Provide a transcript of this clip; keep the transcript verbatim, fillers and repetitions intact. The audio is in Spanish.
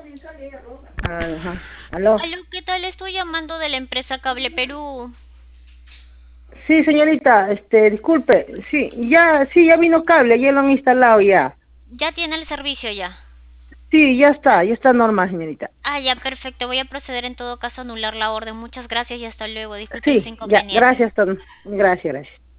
Ajá. ¿Aló? Aló, ¿qué tal? Estoy llamando de la empresa Cable Perú. Sí, señorita, este, disculpe, sí, ya, sí, ya vino cable, ya lo han instalado ya. Ya tiene el servicio ya. Sí, ya está, ya está normal, señorita. Ah, ya, perfecto. Voy a proceder en todo caso a anular la orden. Muchas gracias y hasta luego. Disculpe los Sí, ya, inconvenientes. gracias, Tom. Gracias, gracias.